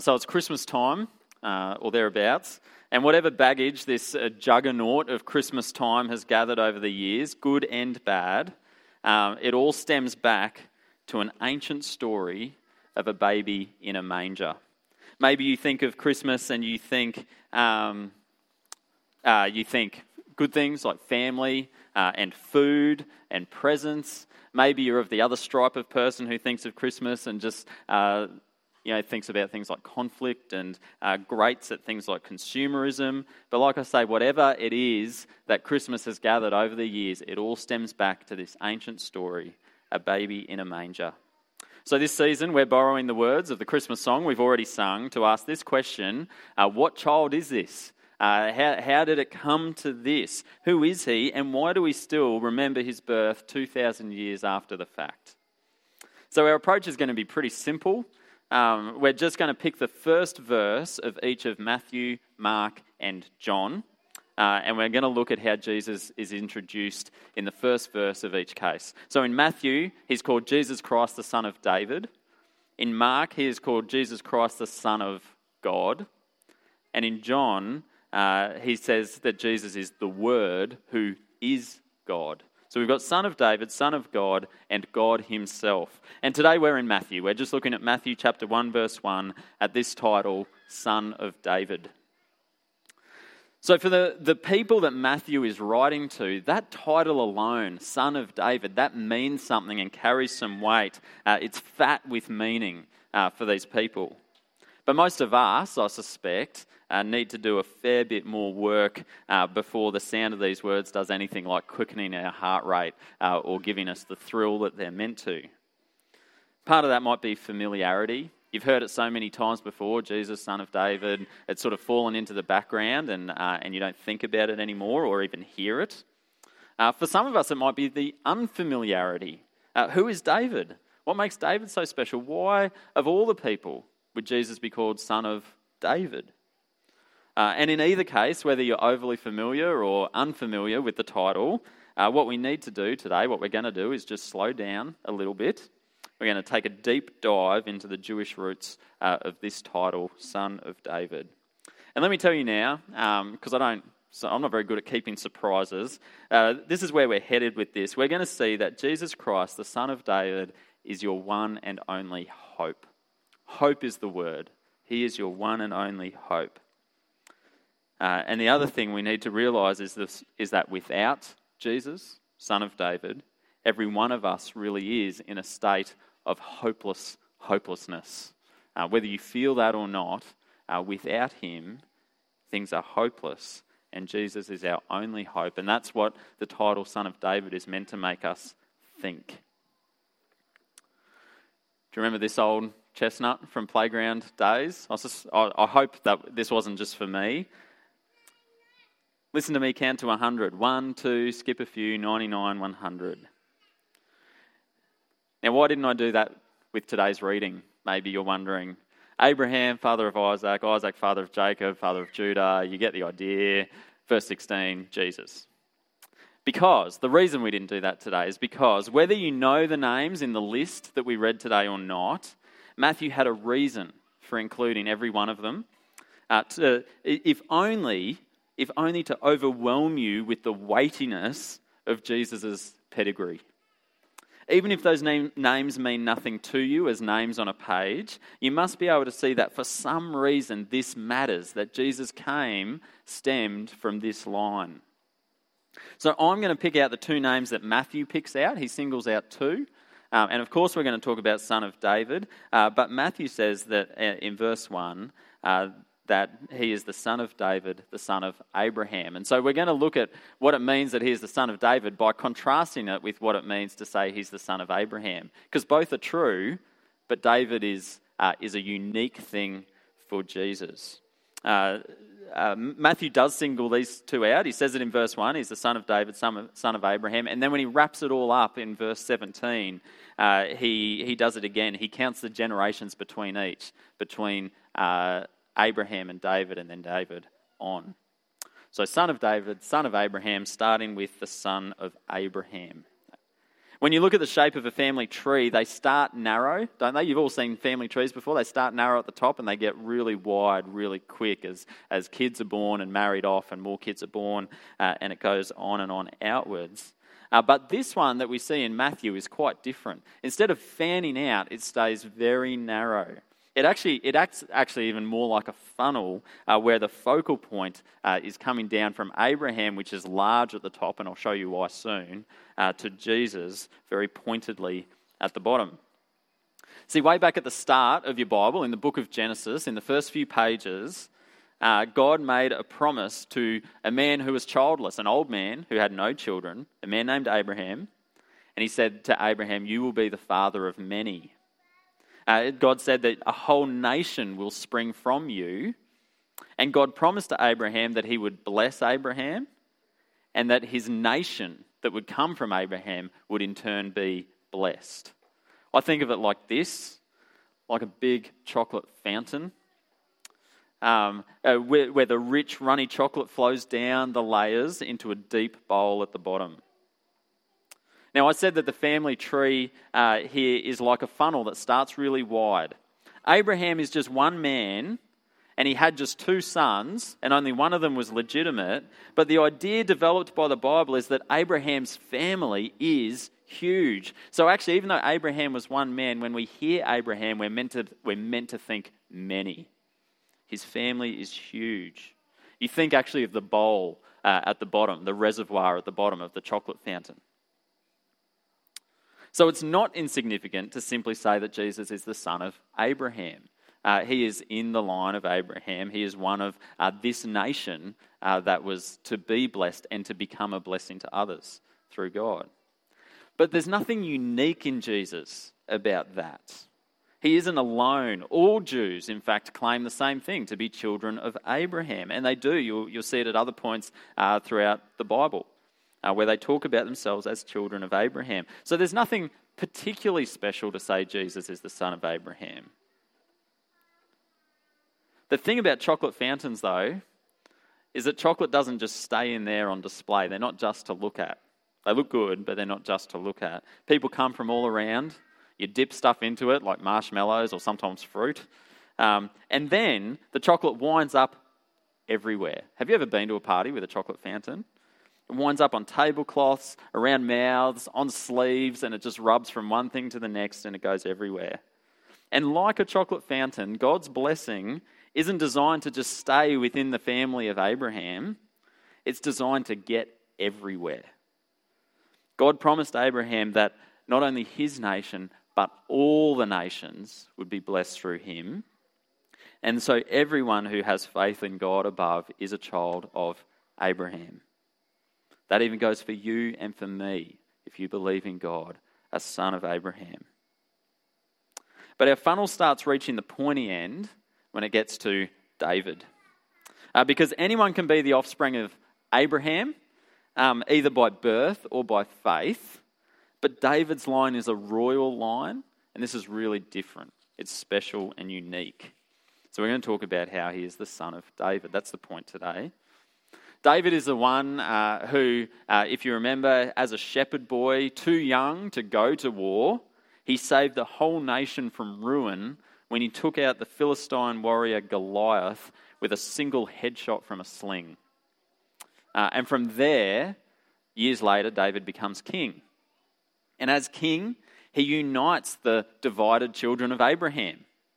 So it's Christmas time, or thereabouts, and whatever baggage this juggernaut of Christmas time has gathered over the years, good and bad, it all stems back to an ancient story of a baby in a manger. Maybe you think of Christmas and you think good things like family and food and presents. Maybe you're of the other stripe of person who thinks of Christmas and just thinks about things like conflict and grates at things like consumerism. But like I say, whatever it is that Christmas has gathered over the years, it all stems back to this ancient story, a baby in a manger. So this season, we're borrowing the words of the Christmas song we've already sung to ask this question: what child is this? How did it come to this? Who is he, and why do we still remember his birth 2,000 years after the fact? So our approach is going to be pretty simple. We're just going to pick the first verse of each of Matthew, Mark, and John, and we're going to look at how Jesus is introduced in the first verse of each case. So in Matthew, he's called Jesus Christ, the Son of David. In Mark, he is called Jesus Christ, the Son of God. And in John, he says that Jesus is the Word who is God. So we've got Son of David, Son of God, and God himself. And today we're in Matthew. We're just looking at Matthew chapter 1, verse 1, at this title, Son of David. So for the people that Matthew is writing to, that title alone, Son of David, that means something and carries some weight. It's fat with meaning for these people. But most of us, I suspect, need to do a fair bit more work before the sound of these words does anything like quickening our heart rate or giving us the thrill that they're meant to. Part of that might be familiarity. You've heard it so many times before, Jesus, Son of David. It's sort of fallen into the background and you don't think about it anymore or even hear it. For some of us, it might be the unfamiliarity. Who is David? What makes David so special? Why, of all the people, would Jesus be called Son of David? And in either case, whether you're overly familiar or unfamiliar with the title, what we need to do today, what we're going to do is just slow down a little bit. We're going to take a deep dive into the Jewish roots of this title, Son of David. And let me tell you now, because I'm not very good at keeping surprises, this is where we're headed with this. We're going to see that Jesus Christ, the Son of David, is your one and only hope. Hope is the word. He is your one and only hope. And the other thing we need to realise is that without Jesus, Son of David, every one of us really is in a state of hopelessness. Whether you feel that or not, without him, things are hopeless, and Jesus is our only hope. And that's what the title Son of David is meant to make us think. Do you remember this old chestnut from playground days? I hope that this wasn't just for me. Listen to me count to 100. 1, 2, skip a few, 99, 100. Now, why didn't I do that with today's reading? Maybe you're wondering. Abraham, father of Isaac, Isaac, father of Jacob, father of Judah. You get the idea. Verse 16, Jesus. Because, the reason we didn't do that today is because whether you know the names in the list that we read today or not, Matthew had a reason for including every one of them, if only to overwhelm you with the weightiness of Jesus' pedigree. Even if those names mean nothing to you as names on a page, you must be able to see that for some reason this matters, that Jesus stemmed from this line. So I'm going to pick out the two names that Matthew picks out. He singles out two. And of course we're going to talk about Son of David. But Matthew says that in verse 1 that he is the Son of David, the son of Abraham. And so we're going to look at what it means that he is the son of David by contrasting it with what it means to say he's the son of Abraham. Because both are true, but David is a unique thing for Jesus. Matthew does single these two out. He says it in verse 1, he's the son of David, son of Abraham. And then when he wraps it all up in verse 17, he does it again. He counts the generations between Abraham and David, and then David on. So son of David, son of Abraham, starting with the son of Abraham. When you look at the shape of a family tree, they start narrow, don't they? You've all seen family trees before. They start narrow at the top and they get really wide really quick as kids are born and married off and more kids are born, and it goes on and on outwards. But this one that we see in Matthew is quite different. Instead of fanning out, it stays very narrow. It acts even more like a funnel where the focal point is coming down from Abraham, which is large at the top, and I'll show you why soon, to Jesus, very pointedly at the bottom. See, way back at the start of your Bible, in the book of Genesis, in the first few pages, God made a promise to a man who was childless, an old man who had no children, a man named Abraham, and he said to Abraham, "You will be the father of many." God said that a whole nation will spring from you, and God promised to Abraham that he would bless Abraham and that his nation that would come from Abraham would in turn be blessed. I think of it like this, like a big chocolate fountain, where the rich runny chocolate flows down the layers into a deep bowl at the bottom. Now, I said that the family tree here is like a funnel that starts really wide. Abraham is just one man, and he had just two sons, and only one of them was legitimate. But the idea developed by the Bible is that Abraham's family is huge. So actually, even though Abraham was one man, when we hear Abraham, we're meant to think many. His family is huge. You think actually of the bowl at the bottom, the reservoir at the bottom of the chocolate fountain. So it's not insignificant to simply say that Jesus is the son of Abraham. He is in the line of Abraham. He is one of this nation that was to be blessed and to become a blessing to others through God. But there's nothing unique in Jesus about that. He isn't alone. All Jews, in fact, claim the same thing, to be children of Abraham. And they do. You'll see it at other points throughout the Bible, where they talk about themselves as children of Abraham. So there's nothing particularly special to say Jesus is the son of Abraham. The thing about chocolate fountains, though, is that chocolate doesn't just stay in there on display. They're not just to look at. They look good, but they're not just to look at. People come from all around. You dip stuff into it, like marshmallows or sometimes fruit. And then the chocolate winds up everywhere. Have you ever been to a party with a chocolate fountain? It winds up on tablecloths, around mouths, on sleeves, and it just rubs from one thing to the next and it goes everywhere. And like a chocolate fountain, God's blessing isn't designed to just stay within the family of Abraham. It's designed to get everywhere. God promised Abraham that not only his nation, but all the nations would be blessed through him. And so everyone who has faith in God above is a child of Abraham. That even goes for you and for me, if you believe in God, a son of Abraham. But our funnel starts reaching the pointy end when it gets to David. Because anyone can be the offspring of Abraham, either by birth or by faith. But David's line is a royal line, and this is really different. It's special and unique. So we're going to talk about how he is the son of David. That's the point today. David is the one who, if you remember, as a shepherd boy, too young to go to war, he saved the whole nation from ruin when he took out the Philistine warrior Goliath with a single headshot from a sling. And from there, years later, David becomes king. And as king, he unites the divided children of Abraham.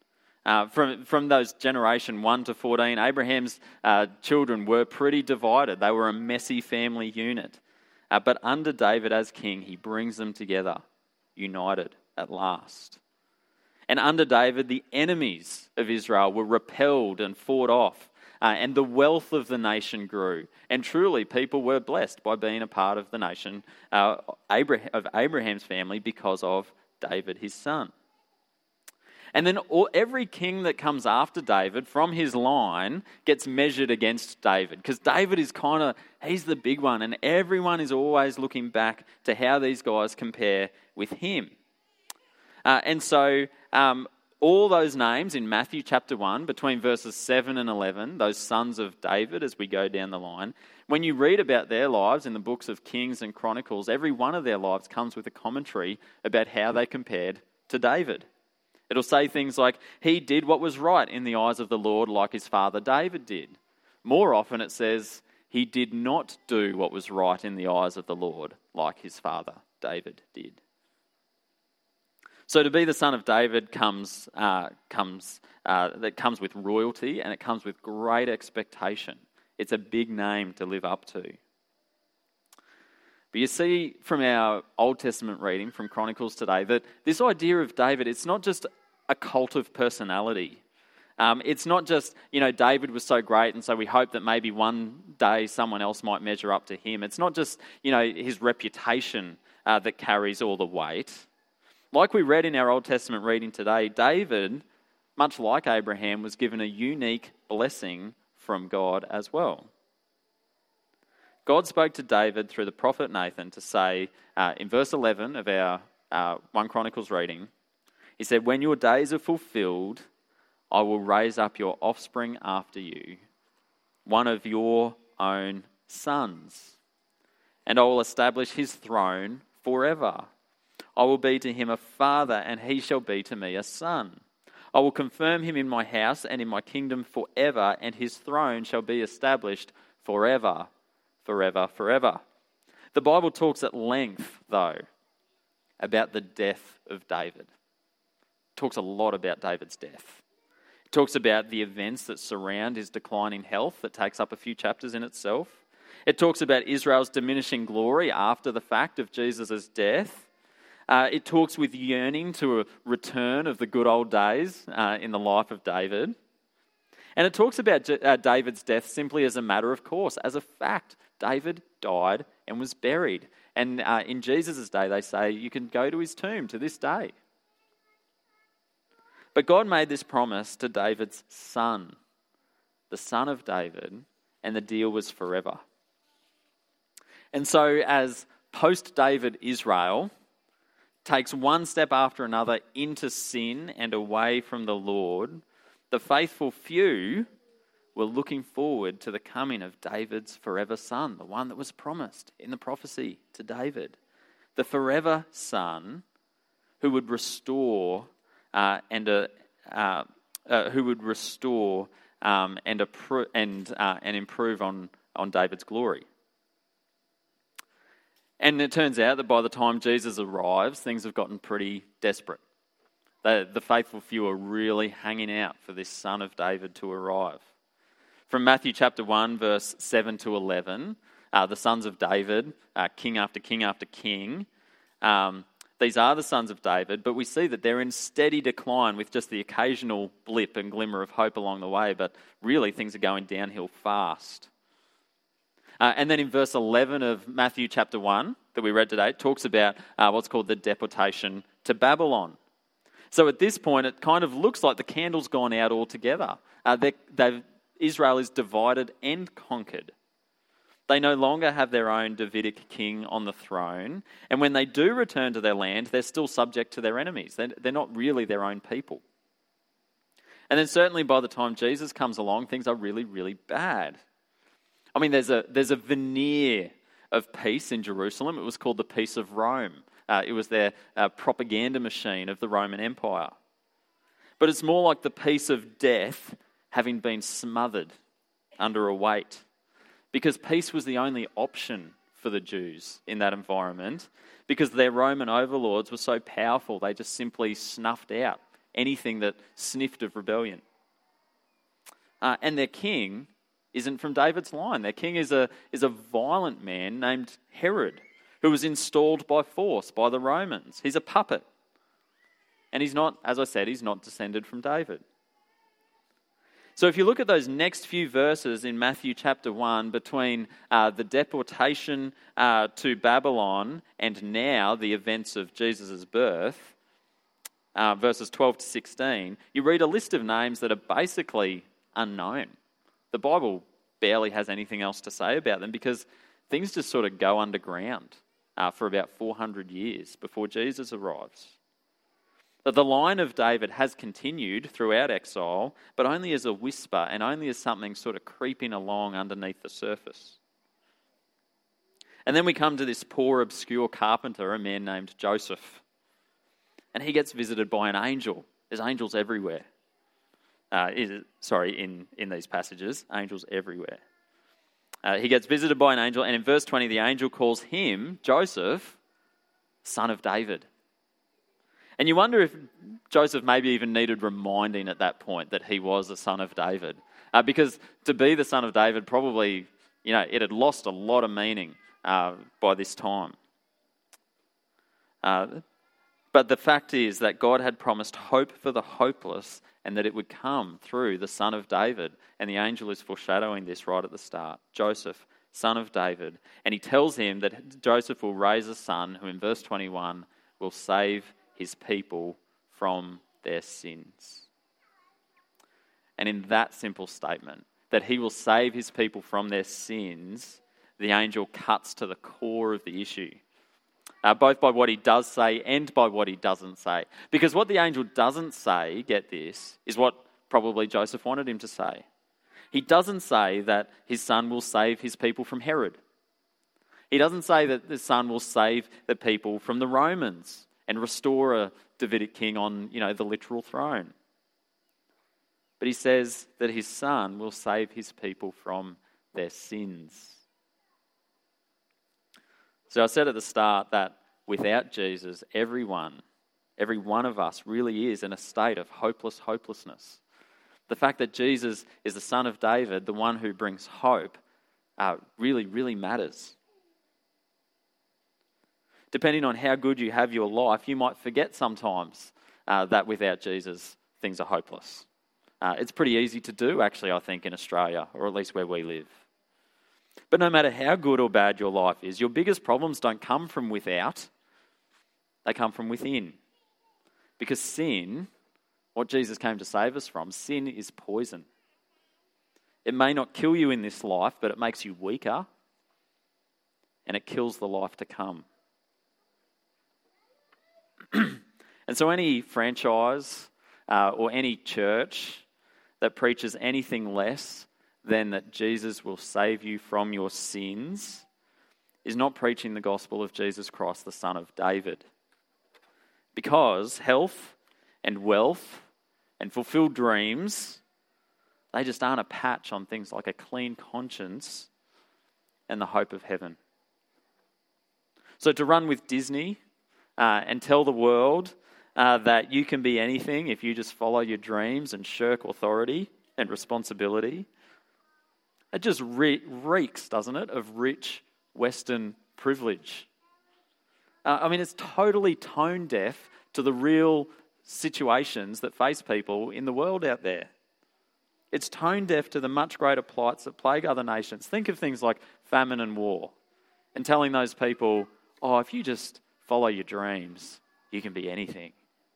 From those generation 1 to 14, Abraham's children were pretty divided. They were a messy family unit. But under David as king, he brings them together, united at last. And under David, the enemies of Israel were repelled and fought off. And the wealth of the nation grew. And truly, people were blessed by being a part of the nation of Abraham's family because of David, his son. And then every king that comes after David from his line gets measured against David. Because David is he's the big one. And everyone is always looking back to how these guys compare with him. And so All those names in Matthew chapter 1, between verses 7 and 11, those sons of David as we go down the line, when you read about their lives in the books of Kings and Chronicles, every one of their lives comes with a commentary about how they compared to David. It'll say things like, he did what was right in the eyes of the Lord like his father David did. More often it says, he did not do what was right in the eyes of the Lord like his father David did. So to be the son of David comes with royalty, and it comes with great expectation. It's a big name to live up to. But you see from our Old Testament reading from Chronicles today that this idea of David, it's not just a cult of personality. It's not just, David was so great and so we hope that maybe one day someone else might measure up to him. It's not just, his reputation that carries all the weight. Like we read in our Old Testament reading today, David, much like Abraham, was given a unique blessing from God as well. God spoke to David through the prophet Nathan to say, in verse 11 of our 1 Chronicles reading, he said, when your days are fulfilled, I will raise up your offspring after you, one of your own sons, and I will establish his throne forever. I will be to him a father, and he shall be to me a son. I will confirm him in my house and in my kingdom forever, and his throne shall be established forever, forever, forever. The Bible talks at length, though, about the death of David. It talks a lot about David's death. It talks about the events that surround his decline in health that takes up a few chapters in itself. It talks about Israel's diminishing glory after the fact of Jesus' death. It talks with yearning to a return of the good old days in the life of David. And it talks about David's death simply as a matter of course, as a fact. David died and was buried. And in Jesus' day, they say you can go to his tomb to this day. But God made this promise to David's son, the son of David, and the deal was forever. And so as post-David Israel takes one step after another into sin and away from the Lord, the faithful few were looking forward to the coming of David's forever son, the one that was promised in the prophecy to David. The forever son who would restore and improve on David's glory. And it turns out that by the time Jesus arrives, things have gotten pretty desperate. The faithful few are really hanging out for this son of David to arrive. From Matthew chapter 1, verse 7 to 11, the sons of David, king after king after king, these are the sons of David, but we see that they're in steady decline with just the occasional blip and glimmer of hope along the way, but really things are going downhill fast. And then in verse 11 of Matthew chapter 1 that we read today, it talks about what's called the deportation to Babylon. So at this point, it kind of looks like the candle's gone out altogether. Israel is divided and conquered. They no longer have their own Davidic king on the throne. And when they do return to their land, they're still subject to their enemies. They're not really their own people. And then certainly by the time Jesus comes along, things are really, really bad. I mean, there's a veneer of peace in Jerusalem. It was called the Peace of Rome. It was their propaganda machine of the Roman Empire. But it's more like the peace of death having been smothered under a weight. Because peace was the only option for the Jews in that environment, because their Roman overlords were so powerful, they just simply snuffed out anything that sniffed of rebellion. And their king isn't from David's line. Their king is a violent man named Herod, who was installed by force by the Romans. He's a puppet. And he's not, as I said, he's not descended from David. So if you look at those next few verses in Matthew chapter 1, between the deportation to Babylon and now the events of Jesus' birth, verses 12 to 16, you read a list of names that are basically unknown. The Bible barely has anything else to say about them because things just sort of go underground for about 400 years before Jesus arrives. That the line of David has continued throughout exile, but only as a whisper and only as something sort of creeping along underneath the surface. And then we come to this poor, obscure carpenter, a man named Joseph. And he gets visited by an angel. There's angels everywhere. In these passages, angels everywhere. He gets visited by an angel, and in verse 20, the angel calls him, Joseph, son of David. And you wonder if Joseph maybe even needed reminding at that point that he was a son of David. Because to be the son of David probably, it had lost a lot of meaning by this time. But the fact is that God had promised hope for the hopeless and that it would come through the son of David. And the angel is foreshadowing this right at the start. Joseph, son of David. And he tells him that Joseph will raise a son who in verse 21 will save his people from their sins. And in that simple statement, that he will save his people from their sins, the angel cuts to the core of the issue. Both by what he does say and by what he doesn't say. Because what the angel doesn't say, get this, is what probably Joseph wanted him to say. He doesn't say that his son will save his people from Herod. He doesn't say that the son will save the people from the Romans and restore a Davidic king on, the literal throne. But he says that his son will save his people from their sins. So I said at the start that without Jesus, every one of us really is in a state of hopelessness. The fact that Jesus is the son of David, the one who brings hope, really, really matters. Depending on how good you have your life, you might forget sometimes that without Jesus, things are hopeless. It's pretty easy to do, actually, I think, in Australia, or at least where we live. But no matter how good or bad your life is, your biggest problems don't come from without, they come from within. Because sin, what Jesus came to save us from, sin is poison. It may not kill you in this life, but it makes you weaker, and it kills the life to come. And so any franchise or any church that preaches anything less than that Jesus will save you from your sins is not preaching the gospel of Jesus Christ, the Son of David. Because health and wealth and fulfilled dreams, they just aren't a patch on things like a clean conscience and the hope of heaven. So to run with Disney and tell the world that you can be anything if you just follow your dreams and shirk authority and responsibility, it just reeks, doesn't it, of rich Western privilege. It's totally tone deaf to the real situations that face people in the world out there. It's tone deaf to the much greater plights that plague other nations. Think of things like famine and war and telling those people, if you just follow your dreams, you can be anything.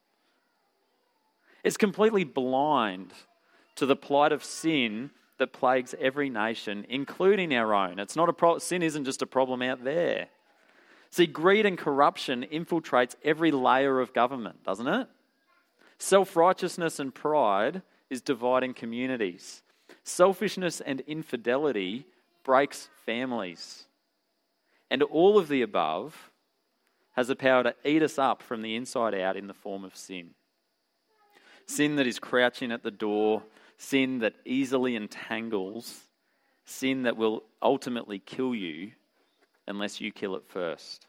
It's completely blind to the plight of sin that plagues every nation, including our own. It's not sin isn't just a problem out there. See, greed and corruption infiltrates every layer of government, doesn't it? Self-righteousness and pride is dividing communities. Selfishness and infidelity breaks families. And all of the above has the power to eat us up from the inside out in the form of sin. Sin that is crouching at the door, sin that easily entangles, sin that will ultimately kill you unless you kill it first.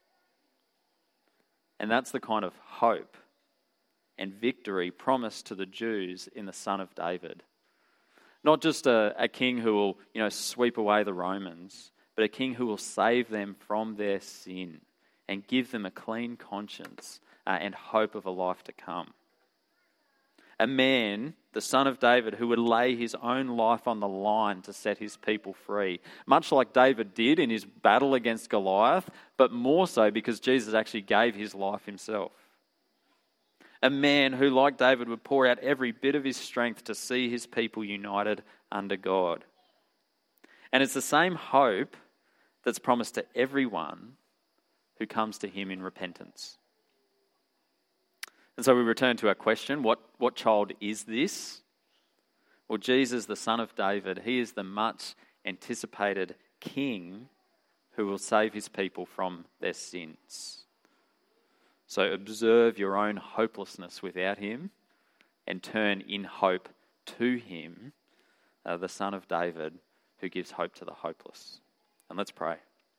And that's the kind of hope and victory promised to the Jews in the Son of David. Not just a king who will, sweep away the Romans, but a king who will save them from their sin and give them a clean conscience and hope of a life to come. A man, the Son of David, who would lay his own life on the line to set his people free, much like David did in his battle against Goliath, but more so because Jesus actually gave his life himself. A man who, like David, would pour out every bit of his strength to see his people united under God. And it's the same hope that's promised to everyone who comes to him in repentance. And so we return to our question, what child is this? Well, Jesus, the Son of David, he is the much anticipated King who will save his people from their sins. So observe your own hopelessness without him and turn in hope to him, the Son of David, who gives hope to the hopeless. And let's pray.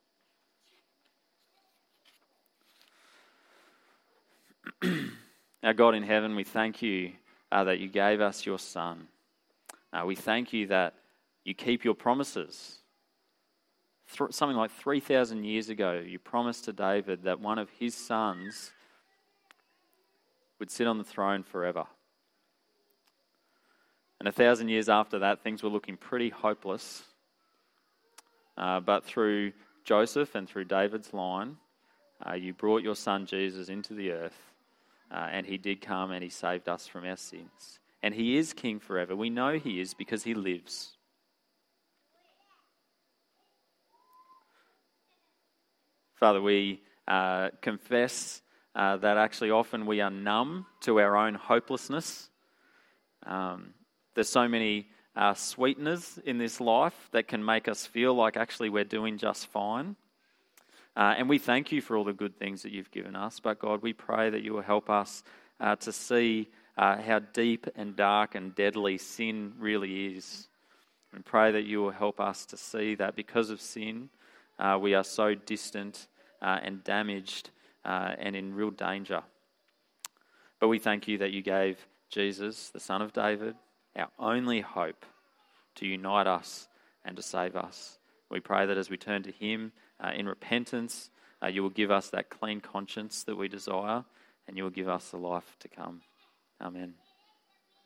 Our God in heaven, we thank you that you gave us your Son. We thank you that you keep your promises. Something like 3,000 years ago, you promised to David that one of his sons would sit on the throne forever. And 1,000 years after that, things were looking pretty hopeless. But through Joseph and through David's line, you brought your son Jesus into the earth. And he did come and he saved us from our sins. And he is King forever. We know he is because he lives. Father, we confess that actually often we are numb to our own hopelessness. There's so many sweeteners in this life that can make us feel like actually we're doing just fine. And we thank you for all the good things that you've given us. But God, we pray that you will help us to see how deep and dark and deadly sin really is. And pray that you will help us to see that because of sin, we are so distant and damaged and in real danger. But we thank you that you gave Jesus, the Son of David, our only hope to unite us and to save us. We pray that as we turn to him in repentance, you will give us that clean conscience that we desire, and you will give us the life to come. Amen.